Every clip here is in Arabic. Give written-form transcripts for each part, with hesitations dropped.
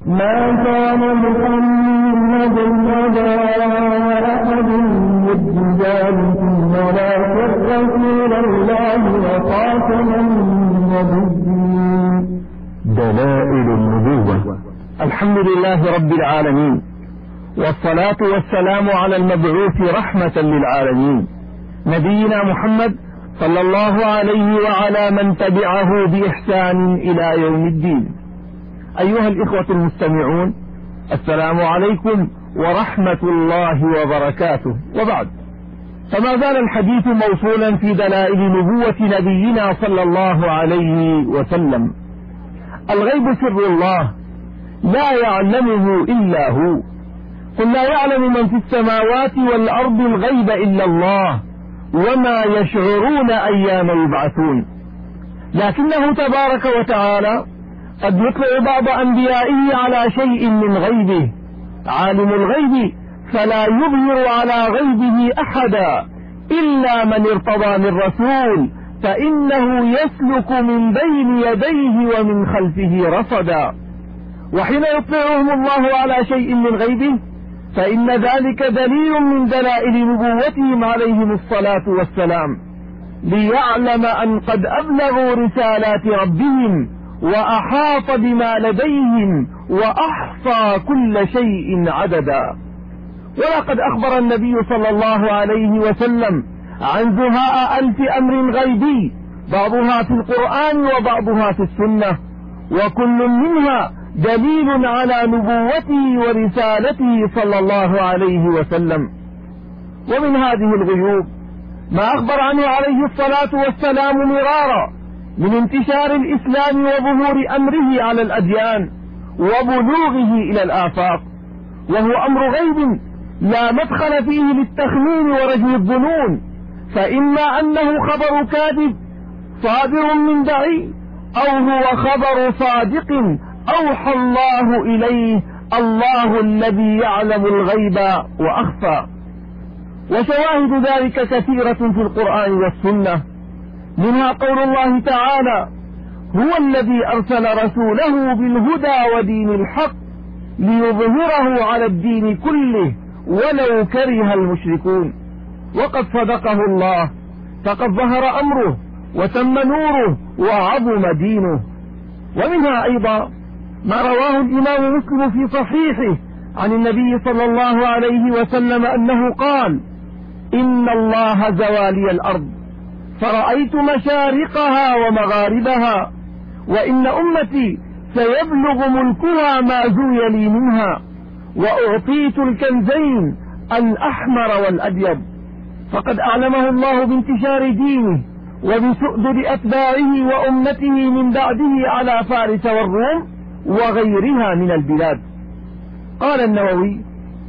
ما كان محمد أبا أحد من رجالكم ولكن رسول الله وخاتم النبيين. دلائل النبوة. الحمد لله رب العالمين، والصلاة والسلام على المبعوث رحمة للعالمين نبينا محمد صلى الله عليه وعلى من تبعه بإحسان إلى يوم الدين. أيها الإخوة المستمعون، السلام عليكم ورحمة الله وبركاته. وبعد، فما زال الحديث موصولا في دلائل نبوة نبينا صلى الله عليه وسلم. الغيب سر الله لا يعلمه إلا هو، قل لا يعلم من في السماوات والأرض الغيب إلا الله وما يشعرون أيام يبعثون. لكنه تبارك وتعالى قد يطلع بعض أنبيائه على شيء من غيبه. عالم الغيب فلا يظهر على غيبه أحدا إلا من ارتضى من رسول، فإنه يسلك من بين يديه ومن خلفه رصدا. وحين يطلعهم الله على شيء من غيبه فإن ذلك دليل من دلائل نبوتهم عليهم الصلاة والسلام، ليعلم أن قد أبلغوا رسالات ربهم وأحاط بما لديهم وأحصى كل شيء عددا. ولقد أخبر النبي صلى الله عليه وسلم عن زهاء 1000 أمر غيبي، بعضها في القرآن وبعضها في السنة، وكل منها دليل على نبوته ورسالته صلى الله عليه وسلم. ومن هذه الغيوب ما أخبر عنه عليه الصلاة والسلام مرارا من انتشار الإسلام وظهور أمره على الأديان وبلوغه إلى الآفاق، وهو أمر غيب لا مدخل فيه للتخمين ورجم الظنون، فإما أنه خبر كاذب صادر من بعيد، أو هو خبر صادق أوحى الله إليه الله الذي يعلم الغيب وأخفى. وشواهد ذلك كثيرة في القرآن والسنة، منها قول الله تعالى: هو الذي أرسل رسوله بالهدى ودين الحق ليظهره على الدين كله ولو كره المشركون. وقد صدقه الله، فقد ظهر أمره وتم نوره وعظم دينه. ومنها أيضا ما رواه الإمام مسلم في صحيحه عن النبي صلى الله عليه وسلم أنه قال: إن الله زوى لي الأرض فرأيت مشارقها ومغاربها، وإن أمتي سيبلغ ملكها ما زوي لي منها، وأعطيت الكنزين الأحمر والأبيض. فقد أعلمه الله بانتشار دينه وبسؤدد أتباعه وأمته من بعده على فارس والروم وغيرها من البلاد. قال النووي: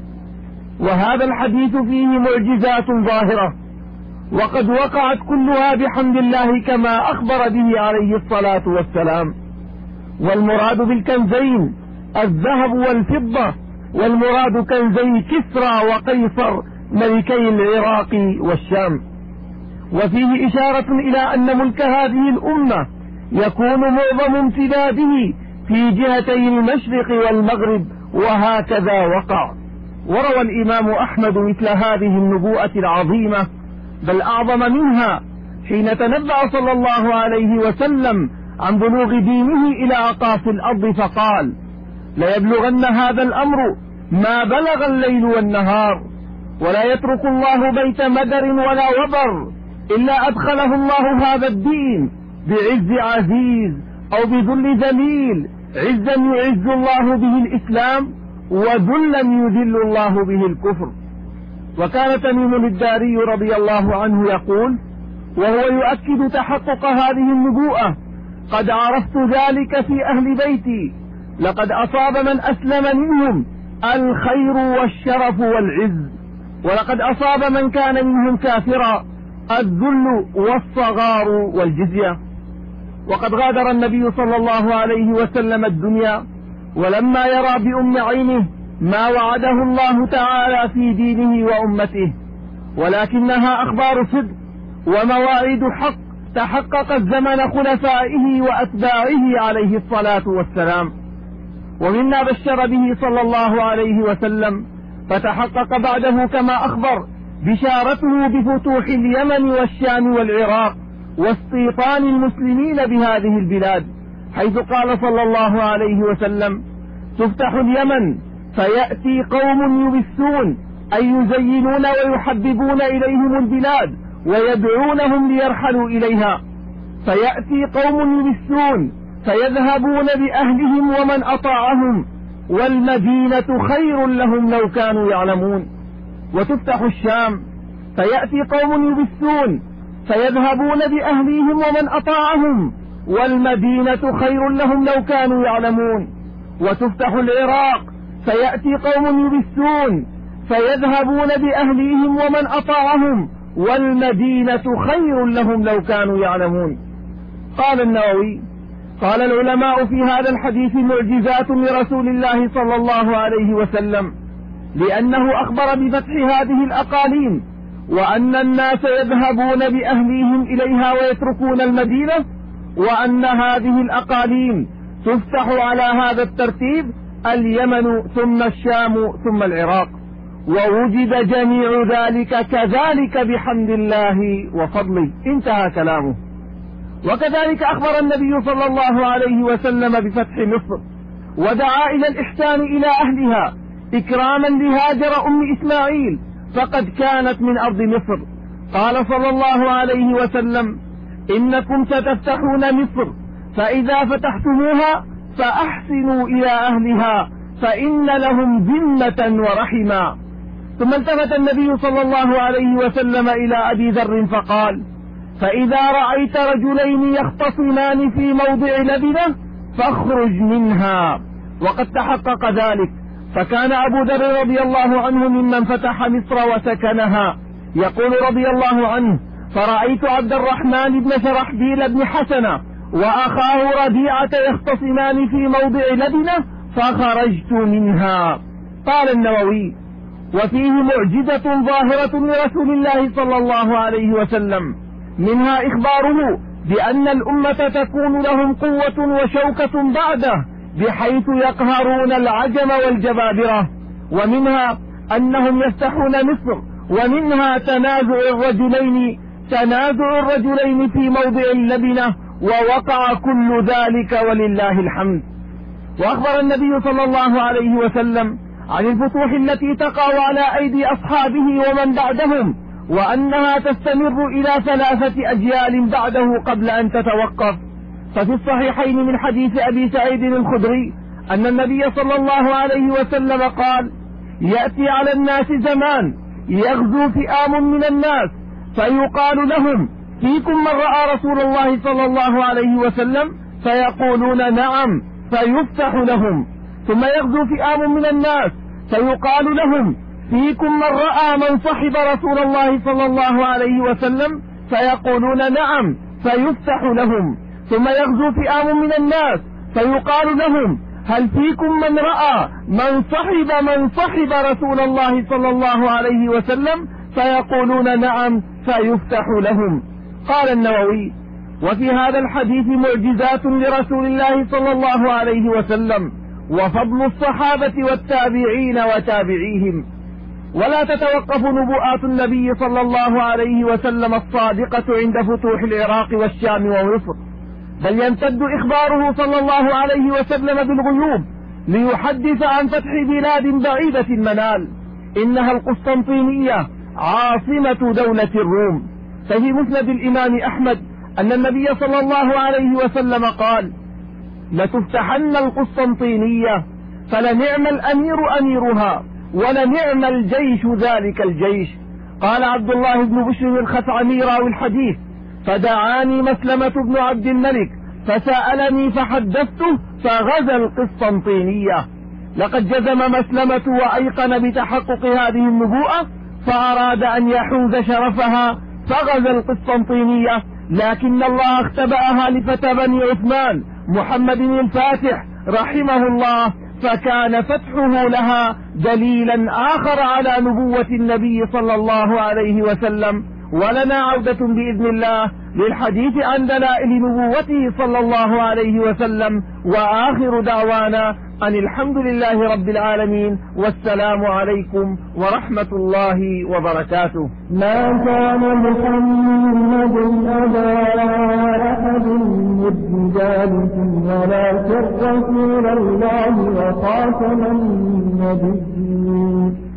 وهذا الحديث فيه معجزات ظاهرة، وقد وقعت كلها بحمد الله كما أخبر به عليه الصلاة والسلام. والمراد بالكنزين الذهب والفضة، والمراد كنزي كسرى وقيصر ملكي العراق والشام. وفيه إشارة إلى أن ملك هذه الأمة يكون معظم امتداده في جهتي المشرق والمغرب، وهكذا وقع. وروى الإمام أحمد مثل هذه النبوءة العظيمة، بل أعظم منها، حين تنبأ صلى الله عليه وسلم عن بلوغ دينه إلى أقاصي الأرض فقال: ليبلغن هذا الأمر ما بلغ الليل والنهار، ولا يترك الله بيت مدر ولا وبر إلا أدخله الله هذا الدين بعز عزيز أو بذل ذليل، عزا يعز الله به الإسلام وذلا يذل الله به الكفر. وكان تميم الداري رضي الله عنه يقول وهو يؤكد تحقق هذه النبوءة: قد عرفت ذلك في أهل بيتي، لقد أصاب من أسلم منهم الخير والشرف والعز، ولقد أصاب من كان منهم كافرا الذل والصغار والجزية. وقد غادر النبي صلى الله عليه وسلم الدنيا ولما يرى بأم عينه ما وعده الله تعالى في دينه وأمته، ولكنها أخبار صدق ومواعيد حق تحققت زمن خلفائه وأتباعه عليه الصلاة والسلام. ومما بشر به صلى الله عليه وسلم، فتحقق بعده كما أخبر بشارته بفتوح اليمن والشام والعراق واستيطان المسلمين بهذه البلاد، حيث قال صلى الله عليه وسلم: تفتح اليمن فيأتي قوم يبثون أي يزينون ويحببون إليهم البلاد ويدعونهم ليرحلوا إليها، فيأتي قوم يبثون فيذهبون بأهلهم ومن أطاعهم، والمدينة خير لهم لو كانوا يعلمون. وتفتح الشام فيأتي قوم يبثون فيذهبون بأهلهم ومن أطاعهم، والمدينة خير لهم لو كانوا يعلمون. وتفتح العراق فيأتي قوم يبثون فيذهبون بأهلهم ومن أطاعهم، والمدينة خير لهم لو كانوا يعلمون. قال النووي: قال العلماء في هذا الحديث معجزات لرسول الله صلى الله عليه وسلم، لأنه أخبر بفتح هذه الأقاليم، وأن الناس يذهبون بأهليهم إليها ويتركون المدينة، وأن هذه الأقاليم تفتح على هذا الترتيب: اليمن ثم الشام ثم العراق، ووجد جميع ذلك كذلك بحمد الله وفضله. انتهى كلامه. وكذلك أخبر النبي صلى الله عليه وسلم بفتح مصر، ودعا إلى الإحسان إلى أهلها إكراما لهاجر أم إسماعيل، فقد كانت من أرض مصر. قال صلى الله عليه وسلم: إنكم ستفتحون مصر، فإذا فتحتموها فأحسنوا إلى أهلها، فإن لهم ذمة ورحما. ثم التفت النبي صلى الله عليه وسلم إلى أبي ذر فقال: فإذا رأيت رجلين يختصمان في موضع لبنة فاخرج منها. وقد تحقق ذلك، فكان أبو ذر رضي الله عنه ممن فتح مصر وسكنها. يقول رضي الله عنه: فرأيت عبد الرحمن بن شرحبيل بن حسنة وأخاه ربيعة يختصمان في موضع لبنة فخرجت منها. قال النووي: وفيه معجزة ظاهرة لرسول الله صلى الله عليه وسلم، منها إخباره بأن الأمة تكون لهم قوة وشوكة بعده، بحيث يقهرون العجم والجبابرة، ومنها أنهم يفتحون مصر، ومنها تنازع الرجلين في موضع اللبنة، ووقع كل ذلك ولله الحمد. وأخبر النبي صلى الله عليه وسلم عن الفتوح التي تقع على أيدي أصحابه ومن بعدهم، وأنها تستمر إلى 3 أجيال بعده قبل أن تتوقف. ففي الصحيحين من حديث أبي سعيد الخدري أن النبي صلى الله عليه وسلم قال: يأتي على الناس زمان يغزو فئام من الناس فيقال لهم: فيكم من رأى رسول الله صلى الله عليه وسلم؟ فيقولون: نعم، فيفتح لهم. ثم يغزو فئام من الناس فيقال لهم: فيكم من رأى من صحب رسول الله صلى الله عليه وسلم؟ فيقولون: نعم، فيفتح لهم. ثم يغزو فئام من الناس فيقال لهم: هل فيكم من رأى من صحب رسول الله صلى الله عليه وسلم؟ فيقولون: نعم، فيفتح لهم. قال النووي: وفي هذا الحديث معجزات لرسول الله صلى الله عليه وسلم، وفضل الصحابة والتابعين وتابعيهم. ولا تتوقف نبوءات النبي صلى الله عليه وسلم الصادقة عند فتوح العراق والشام ومصر، بل يمتد إخباره صلى الله عليه وسلم بالغيوب ليحدث عن فتح بلاد بعيدة المنال، إنها القسطنطينية عاصمة دولة الروم. ففي مسند الإمام أحمد أن النبي صلى الله عليه وسلم قال: لتفتحن القسطنطينية، فلنعم الأمير أميرها، ولنعم الجيش ذلك الجيش. قال عبد الله بن بشر الخثعمي راوي الحديث: فدعاني مسلمة بن عبد الملك فسألني فحدثته فغزا القسطنطينية. لقد جزم مسلمة وأيقن بتحقق هذه النبوءة، فأراد أن يحوز شرفها فغزا القسطنطينية، لكن الله اختبأها لفتى بني عثمان محمد الفاتح رحمه الله، فكان فتحه لها دليلا آخر على نبوة النبي صلى الله عليه وسلم. ولنا عودة بإذن الله للحديث عن دلائل نبوته صلى الله عليه وسلم، وآخر دعوانا أن الحمد لله رب العالمين والسلام عليكم ورحمة الله وبركاته. ما كان محمد أبا أحد من رجالكم ولكن رسول الله وخاتم النبيين.